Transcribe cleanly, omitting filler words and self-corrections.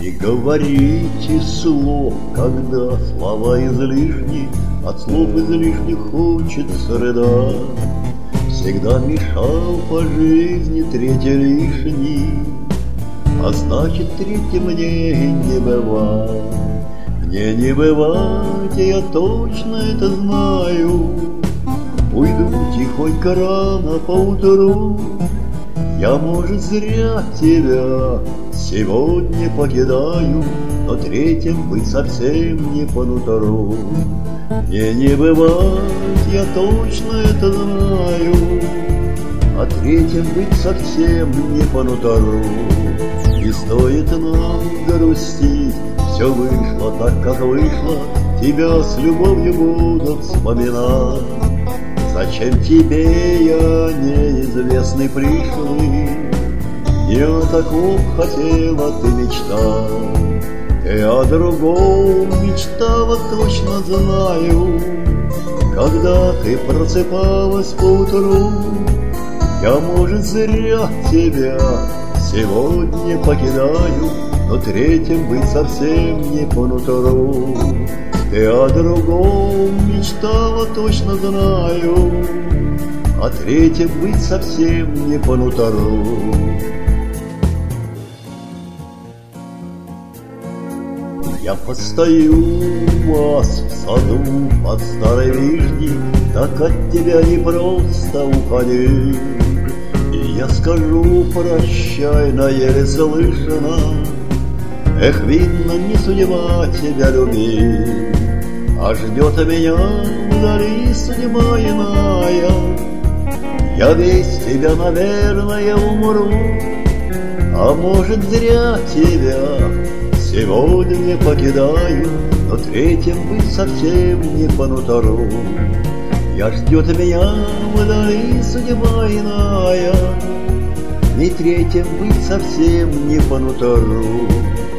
Не говорите слов, когда слова излишни, от слов излишних хочется рыдать. Всегда мешал по жизни третий лишний, а значит третий мне не бывает. Мне не бывать, я точно это знаю. Уйду тихонько рано поутру, я, может, зря тебя сегодня покидаю, но третьим быть совсем не по нутру. Мне не бывать, я точно это знаю, а третьим быть совсем не по нутру. Не стоит нам грустить, все вышло так, как вышло, тебя с любовью буду вспоминать. Зачем тебе я, неизвестный пришлый, не о таком хотела ты мечтать. И о другом мечтала, точно знаю. Когда ты просыпалась поутру, я, может, зря тебя сегодня покидаю, но третьим быть совсем не по нутру. Ты о другом мечтала, точно знаю, а третьим быть совсем не по нутру. Я постою у вас в саду под старой вишней, так от тебя не просто уходи. И я скажу прощай, но еле слышно, эх, видно, не судьба тебя любить, а ждет меня вдали судьба иная. Я без тебя, наверное, умру, а может, зря тебя сегодня покидаю, но третьим быть совсем не по нутру. Я ждет меня вдали судьба иная, и третьим быть совсем не по нутру.